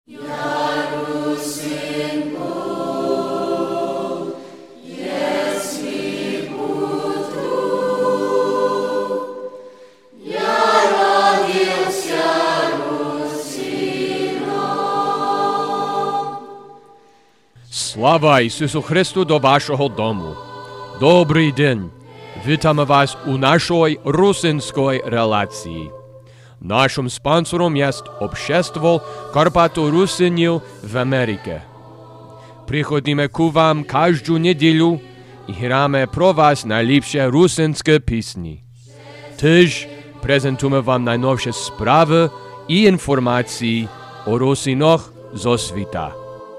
Слава Ісусу Христу до вашого дому. Добрий день. Вітаємо вас у нашій русинській релації. Нашим спонсором є Общество Карпато-Русинів в Америці. Приходимо к вам кожну неділю і граємо про вас найліпші русинські пісні. Теж презентуємо вам найновші справи і інформації о русинах зо світа.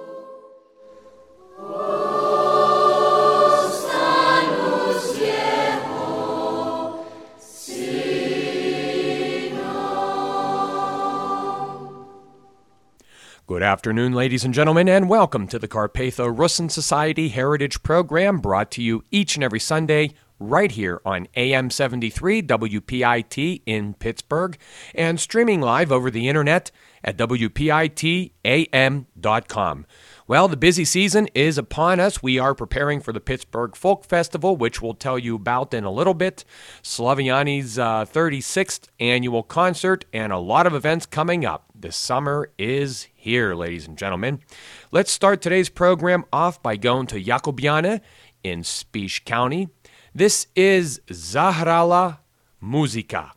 Good afternoon, ladies and gentlemen, and welcome to the Carpatho-Russin Society Heritage Program, brought to you each and every Sunday right here on AM 73 WPIT in Pittsburgh and streaming live over the internet at WPITAM.com. Well, the busy season is upon us. We are preparing for the Pittsburgh Folk Festival, which we'll tell you about in a little bit, Slaviani's 36th annual concert, and a lot of events coming up. The summer is here, ladies and gentlemen. Let's start today's program off by going to Jakobiana in Spiš County. This is Zahrala Muzika.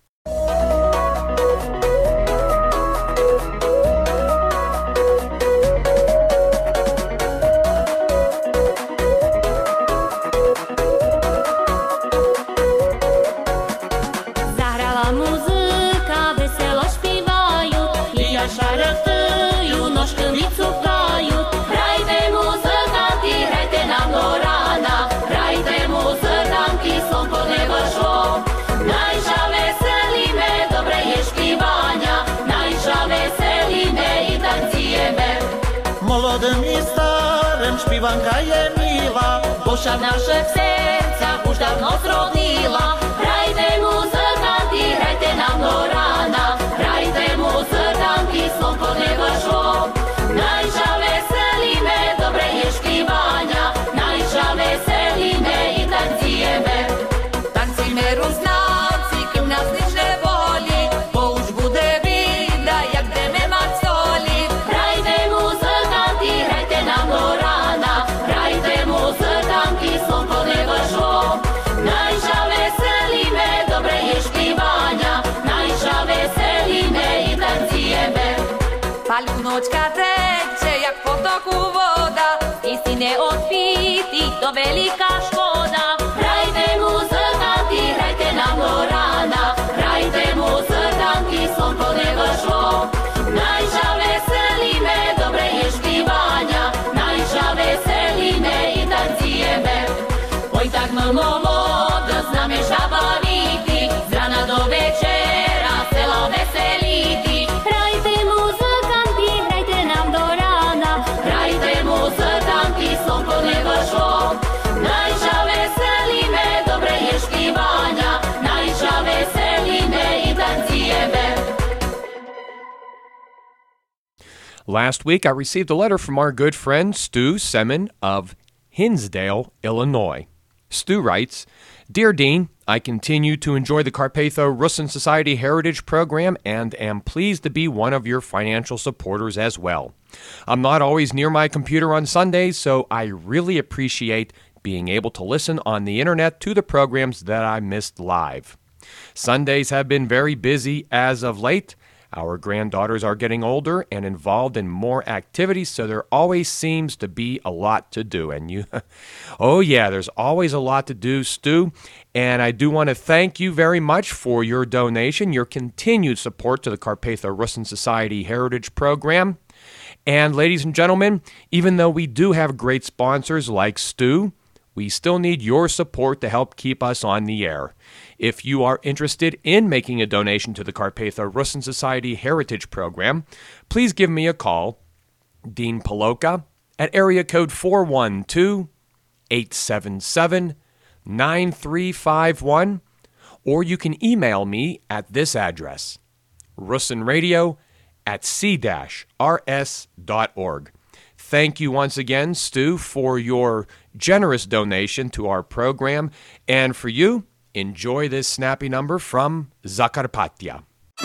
Молодим і старим шпіванка є міла, душа в наших серцях уж давно зродила. Грайте, музиканти, грайте нам до рана, грайте, музиканти, сонко не вийшло. Найжа веселіме, добре є шпівання, найжа веселіме і танцюємо. Танцюємо рузнавці, ким нас ніч не болі, бо уж буде біда, як де нема солі. Грайте, музиканти, грайте нам до рана, грайте, музиканти, сонко не вийшло. Найжа веселіме, добре є шпівання, найжа веселіме і танцюємо. Палюночка тече, як в потоку вода, і не отпіти, то велика шкода. Грайте, музиканти, грайте нам до рана, грайте, музиканти, сонко не вийшло. Найжа веселіме, добре є шпівання, найжа веселіме і танцюємо. Ой, так ми молодо з нами жабавіти, з рана до вечера село веселіти. Грайте, музиканти, грайте нам до рана, грайте, музиканти, сонко не вийшло. Найжа веселіме, добре є шпівання, найжа веселіме і танцюємо. Last week, I received a letter from our good friend Stu Semin of Hinsdale, Illinois. Stu writes, Dear Dean, I continue to enjoy the Carpatho-Russin Society Heritage Program and am pleased to be one of your financial supporters as well. I'm not always near my computer on Sundays, so I really appreciate being able to listen on the internet to the programs that I missed live. Sundays have been very busy as of late. Our granddaughters are getting older and involved in more activities, so there always seems to be a lot to do. And you, oh yeah, there's always a lot to do, Stu. And I do want to thank you very much for your donation, your continued support to the Carpatho-Russin Society Heritage Program. And ladies and gentlemen, even though we do have great sponsors like Stu, we still need your support to help keep us on the air. If you are interested in making a donation to the Carpatho-Russin Society Heritage Program, please give me a call, Dean Paloka, at area code 412-877-9351, or you can email me at this address, russinradio at c-rs.org. Thank you once again, Stu, for your generous donation to our program. And for you, enjoy this snappy number from Zakarpattia.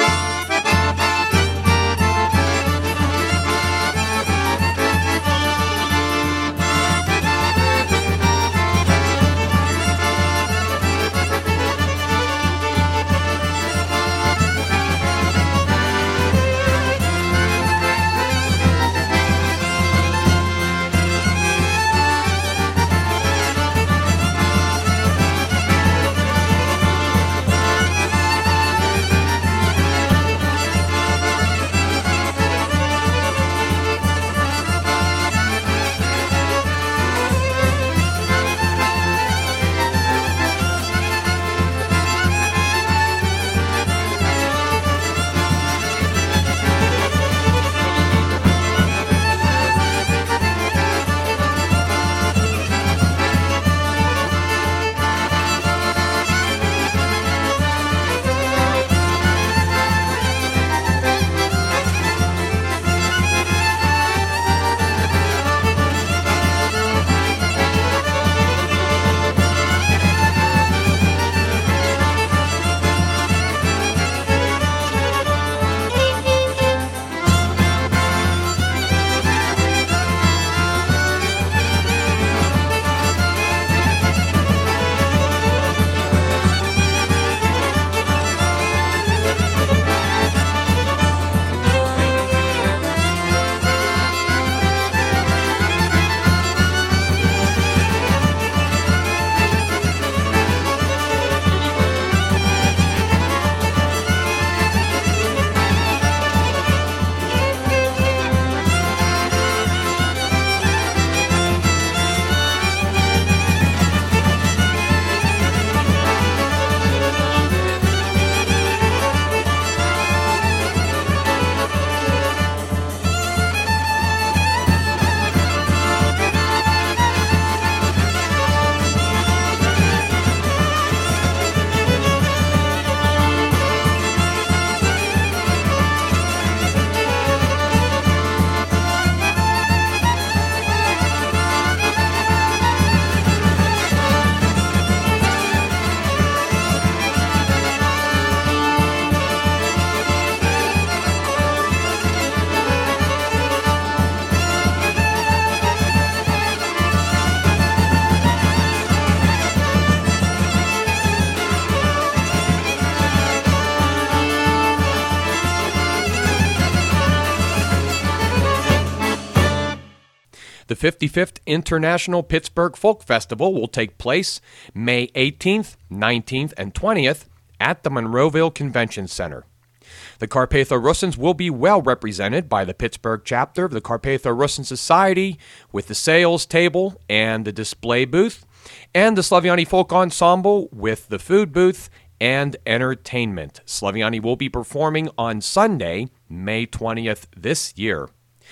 The 55th International Pittsburgh Folk Festival will take place May 18th, 19th, and 20th at the Monroeville Convention Center. The Carpatho-Russins will be well represented by the Pittsburgh chapter of the Carpatho-Russin Society with the sales table and the display booth, and the Slaviani Folk Ensemble with the food booth and entertainment. Slaviani will be performing on Sunday, May 20th this year.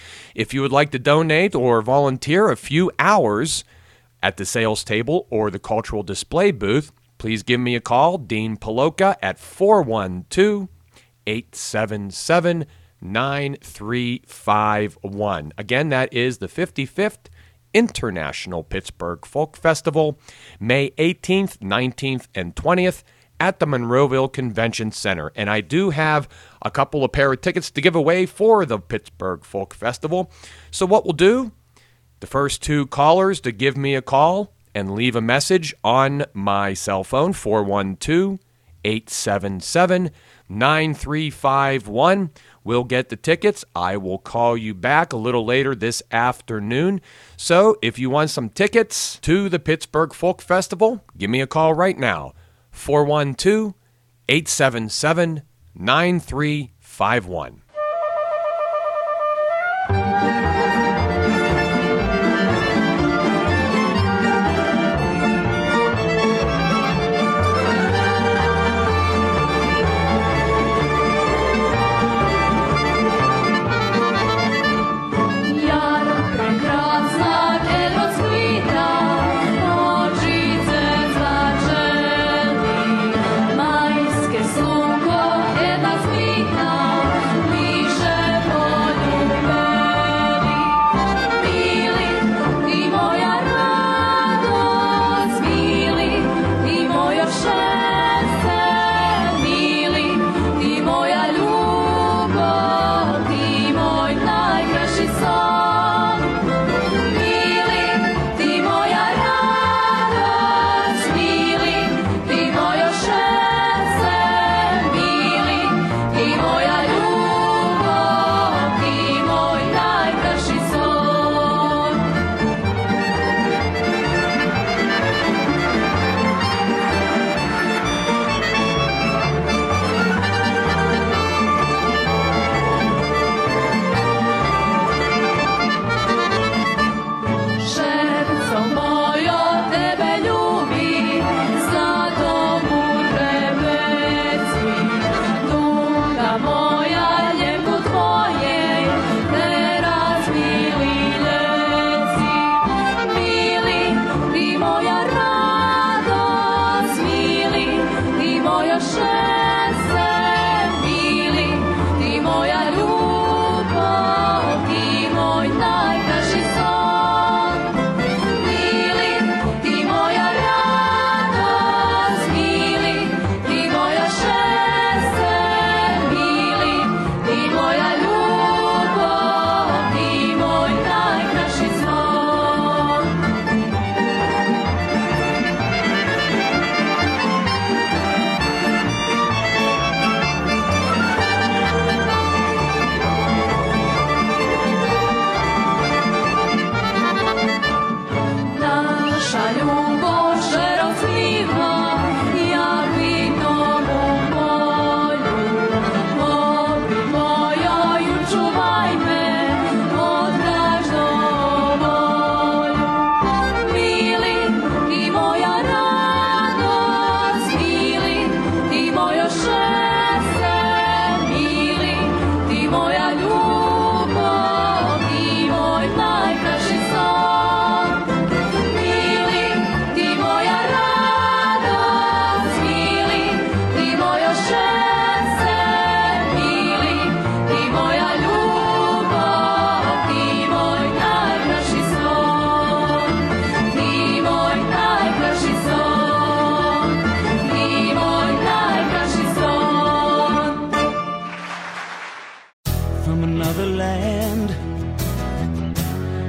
If you would like to donate or volunteer a few hours at the sales table or the cultural display booth, please give me a call, Dean Paloka, at 412-877-9351. Again, that is the 55th International Pittsburgh Folk Festival, May 18th, 19th, and 20th at the Monroeville Convention Center. And I do have a couple of pair of tickets to give away for the Pittsburgh Folk Festival. So what we'll do, the first two callers to give me a call and leave a message on my cell phone, 412-877-9351, will get the tickets. I will call you back a little later this afternoon. So if you want some tickets to the Pittsburgh Folk Festival, give me a call right now. 412-877-9351. Majskie sunko, jedna zmina,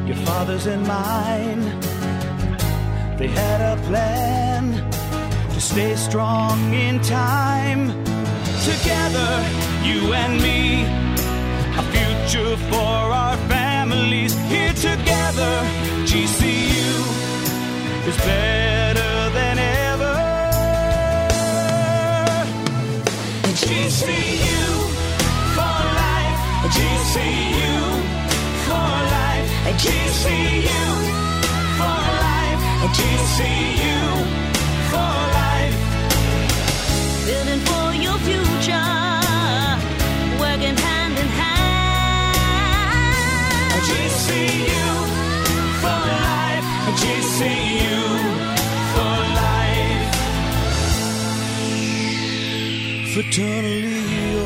your father's and mine. They had a plan to stay strong in time. Together, you and me, a future for our families. Here together, GCU is better than ever. GCU for life, GCU for life, GCU for life, GCU for life. Building for your future, working hand in hand. GCU for life, GCU for life. Fraternally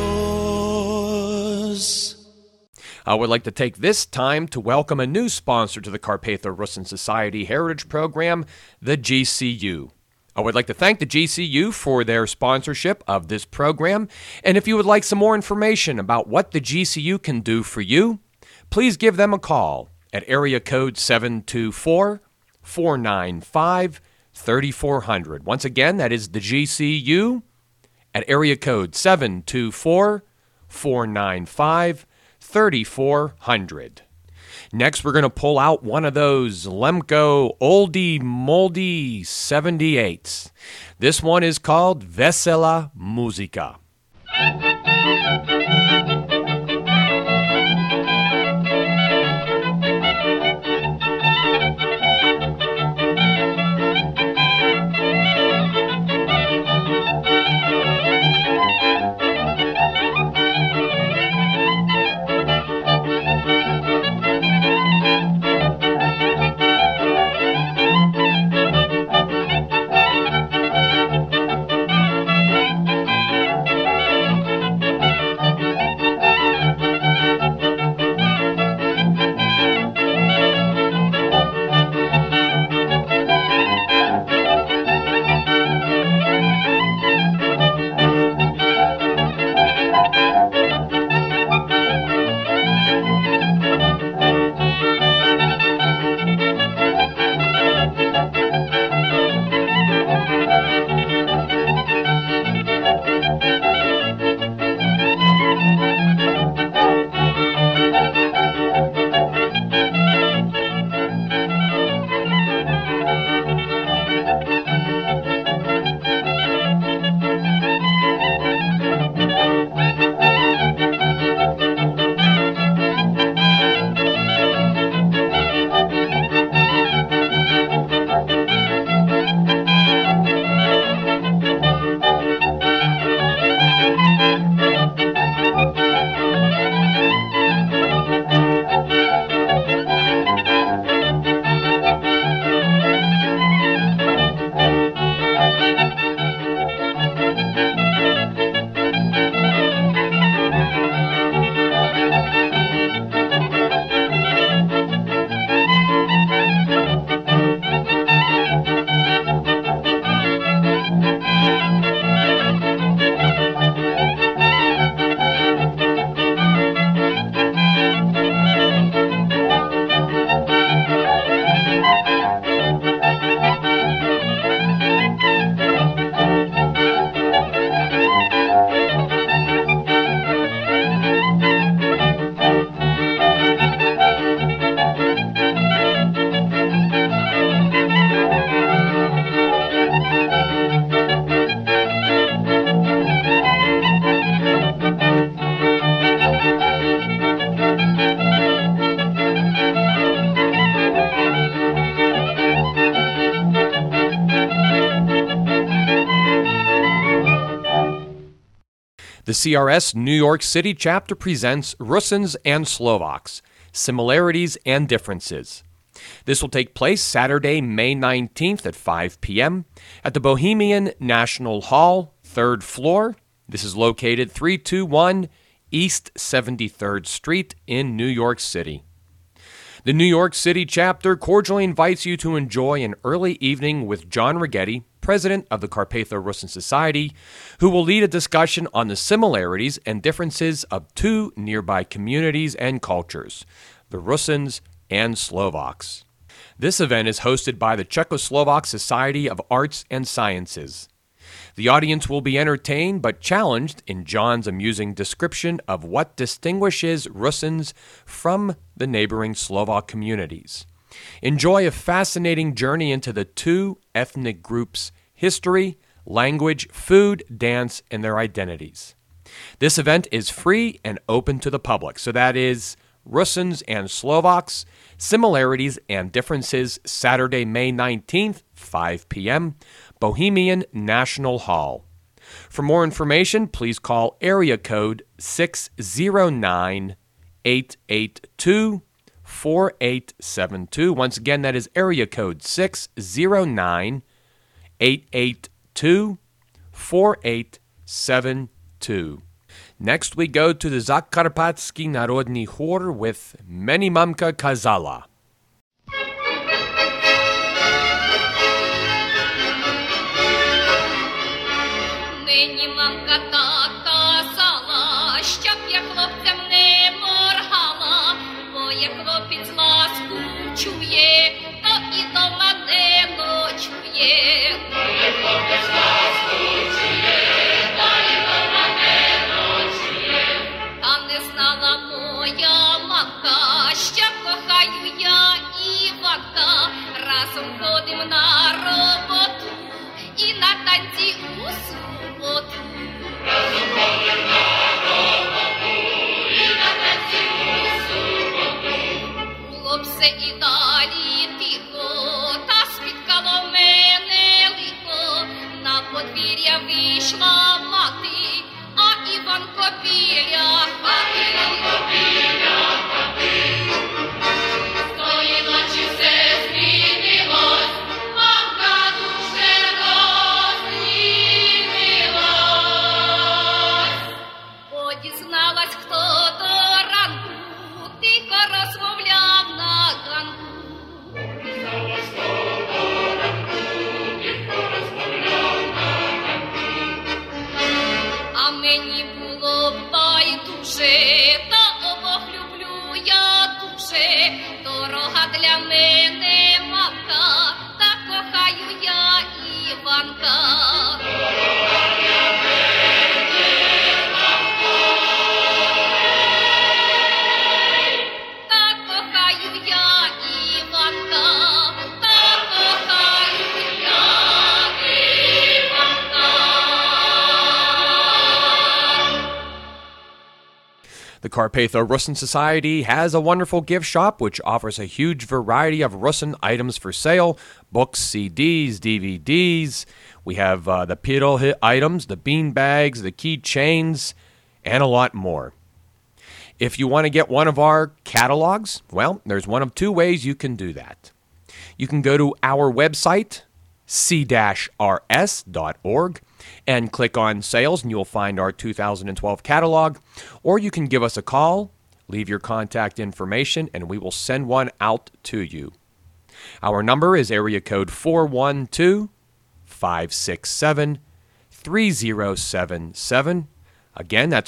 yours. I would like to take this time to welcome a new sponsor to the Carpatho-Russin Society Heritage Program, the GCU. I would like to thank the GCU for their sponsorship of this program, and if you would like some more information about what the GCU can do for you, please give them a call at area code 724-495-3400. Once again, that is the GCU at area code 724-495-3400. Next, we're going to pull out one of those Lemko oldie moldy 78s. This one is called Vesela Muzika. The CRS New York City chapter presents Russins and Slovaks, Similarities and Differences. This will take place Saturday, May 19th at 5 p.m. at the Bohemian National Hall, 3rd floor. This is located 321 East 73rd Street in New York City. The New York City chapter cordially invites you to enjoy an early evening with John Righetti, president of the Carpatho-Russin Society, who will lead a discussion on the similarities and differences of two nearby communities and cultures, the Russins and Slovaks. This event is hosted by the Czechoslovak Society of Arts and Sciences. The audience will be entertained but challenged in John's amusing description of what distinguishes Rusins from the neighboring Slovak communities. Enjoy a fascinating journey into the two ethnic groups' history, language, food, dance, and their identities. This event is free and open to the public, so that is Rusins and Slovaks, Similarities and Differences, Saturday, May 19th, 5 p.m., Bohemian National Hall. For more information, please call area code 609-882-4872. Once again, that is area code 609-882-4872. Next, we go to the Zakarpatsky Narodny Chor with Meni Mamka Kazala. Мені мамка так казала, щоб я хлопцям не моргала, бо як хлопець ласку чує, то і до мене ночує. Та не знала моя мамка, що кохаю я Іванка, разом ходим на роботу і на танці у суботу. Разом ходим на роботу і на танці у суботу. Було б все і далі тихо, та спіткало мене лихо. На подвір'я вийшла мати, а Іванко біля хати. Тої ночі все змінилось, мамка дуже рознілилась. Подізналась, хто до ранку тихо розмовляв на ганку. А мені було б байдуже, та обох люблю я дуже. Дорога для мене мамка, та кохаю я Іванка. Та кохаю я Іванка, та кохаю я Іванка. The Carpatho Russin Society has a wonderful gift shop which offers a huge variety of Russin items for sale, books, CDs, DVDs. We have the Pirol items, the bean bags, the keychains, and a lot more. If you want to get one of our catalogs, well, there's one of two ways you can do that. You can go to our website, c-rs.org, and click on Sales, and you'll find our 2012 catalog. Or you can give us a call, leave your contact information, and we will send one out to you. Our number is area code 412-567-3077. Again, that's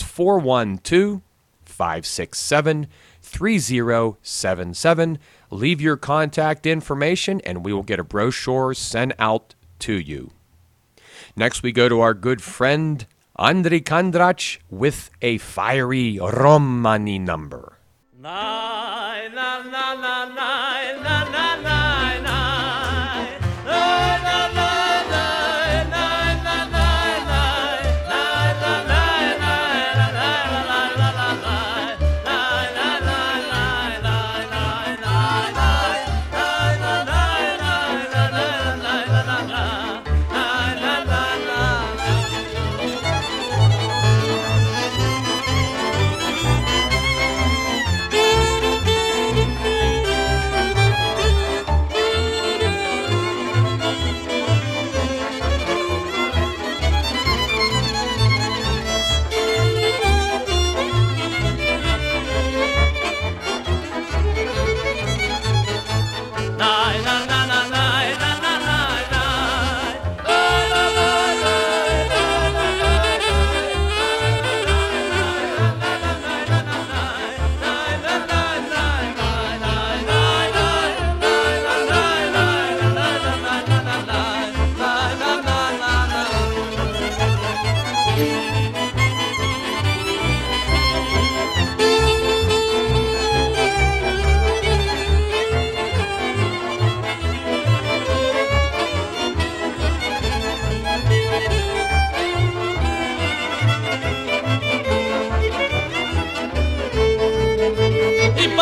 412-567-3077. Leave your contact information, and we will get a brochure sent out to you. Next, we go to our good friend Andrei Kandrach with a fiery Romani number. Nai, na, na, na, nai, na, na, nai, nai.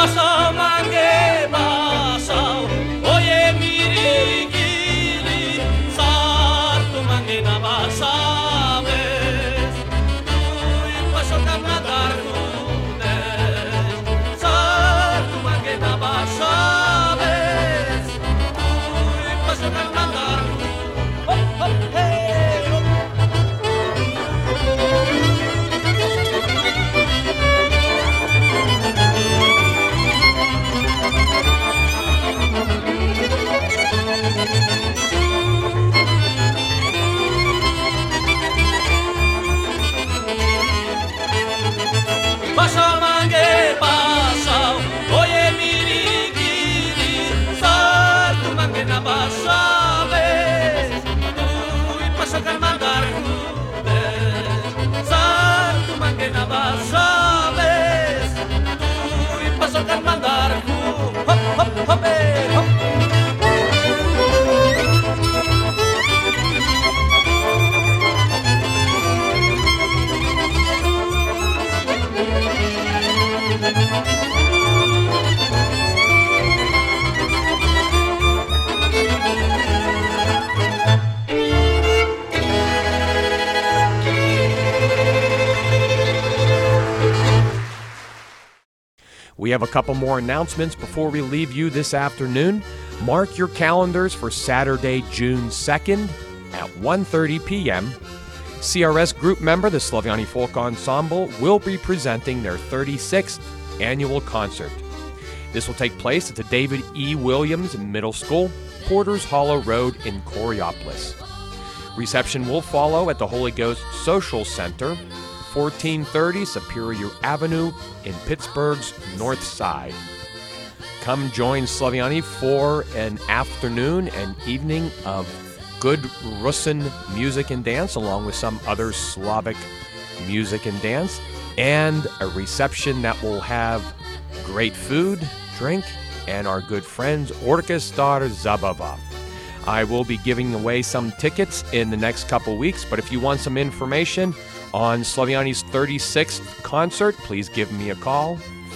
pasał mangę pasał, oje miri giri, sartu mangę na pasałeś, tuj pasał tam na darkunes, sartu mangę na pasałeś, tuj pasał tam na darkunes, hop hop hej, hop. Pasał mangę, pasał, oje miri giri, sartu mangę na pasałeś, tuj pasał kan mandar kudes, sartu mangę na pasałeś, tuj pasał kan mandar kudes, hop hop hop hop. We have a couple more announcements before we leave you this afternoon. Mark your calendars for Saturday, June 2nd at 1:30 p.m. CRS group member, the Slaviani Folk Ensemble, will be presenting their 36th annual concert. This will take place at the David E. Williams Middle School, Porters Hollow Road in Coriopolis. Reception will follow at the Holy Ghost Social Center, 1430 Superior Avenue in Pittsburgh's North Side. Come join Slaviani for an afternoon and evening of good Russian music and dance, along with some other Slavic music and dance, and a reception that will have great food, drink, and our good friends Orkestar Zabava. I will be giving away some tickets in the next couple weeks, but if you want some information on Slaviani's 36th concert, please give me a call,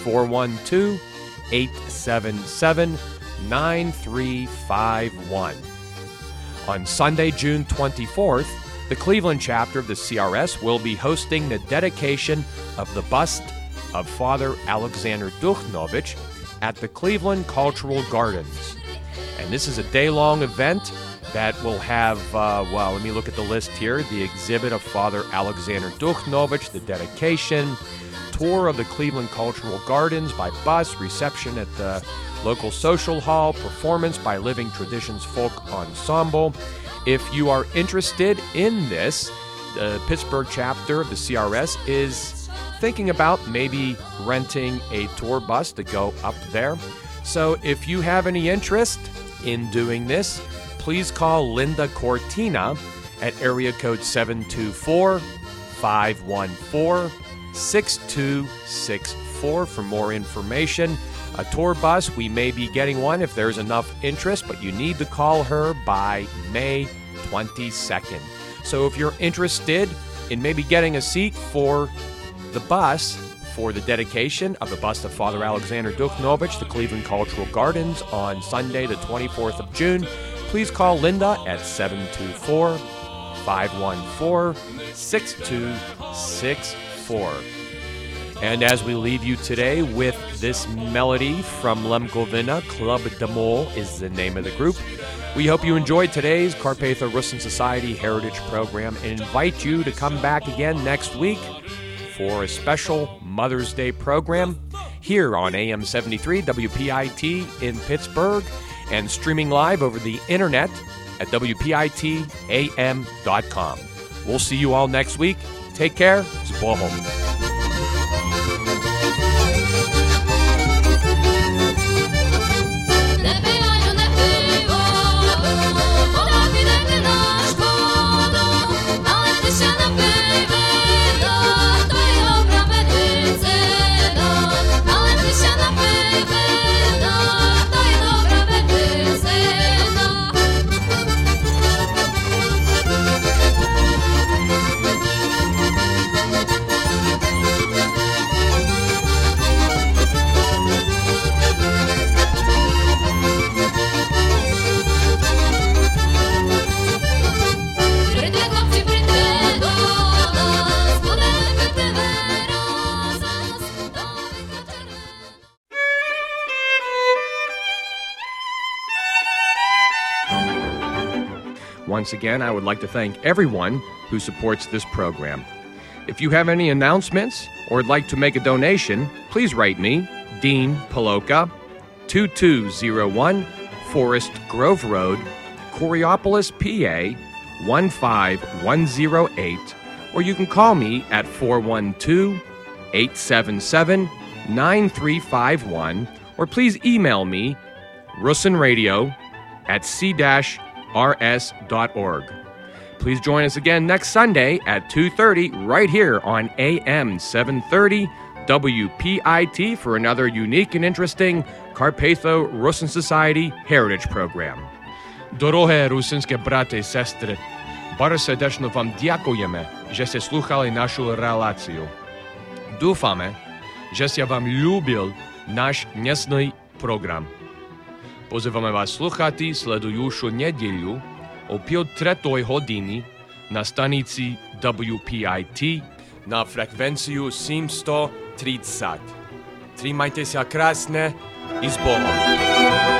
412-877-9351. On Sunday, June 24th, the Cleveland chapter of the CRS will be hosting the dedication of the bust of Father Alexander Duchnovich at the Cleveland Cultural Gardens. And this is a day-long event that will have, let me look at the list here. The exhibit of Father Alexander Duchnovich, the dedication, tour of the Cleveland Cultural Gardens by bus, reception at the local social hall, performance by Living Traditions Folk Ensemble. If you are interested in this, the Pittsburgh chapter of the CRS is thinking about maybe renting a tour bus to go up there. So if you have any interest in doing this, please call Linda Cortina at area code 724-514-6264 for more information. A tour bus, we may be getting one if there's enough interest, but you need to call her by May 22nd. So if you're interested in maybe getting a seat for the bus for the dedication of the bust of Father Alexander Duchnovich, the Cleveland Cultural Gardens on Sunday, the 24th of June, please call Linda at 724-514-6264. And as we leave you today with this melody from Lemkovina, Club de Mol is the name of the group, we hope you enjoyed today's Carpatho Russian Society Heritage Program and invite you to come back again next week for a special Mother's Day program here on AM 73 WPIT in Pittsburgh and streaming live over the internet at WPITAM.com. We'll see you all next week. Take care. Zbohom. Once again, I would like to thank everyone who supports this program. If you have any announcements or would like to make a donation, please write me, Dean Paloka, 2201 Forest Grove Road, Coriopolis, PA, 15108, or you can call me at 412-877-9351, or please email me, russenradio@c-rs.org. Please join us again next Sunday at 2:30 right here on AM 730 WPIT for another unique and interesting Carpatho-Rusyn Society Heritage Program. Дороге русинські брати і сестри, bardzo serdecznie wam dziękujemy, że ste słuchali naszą relację. Dúfame, że ste wam lubil nasz dnešný program. Pozývame vás sluchati sledujušu nedjeľu o 5:03 hodiny na stanici WPIT na frekvenciju 730. Trimajte sa krásne i s Bohom.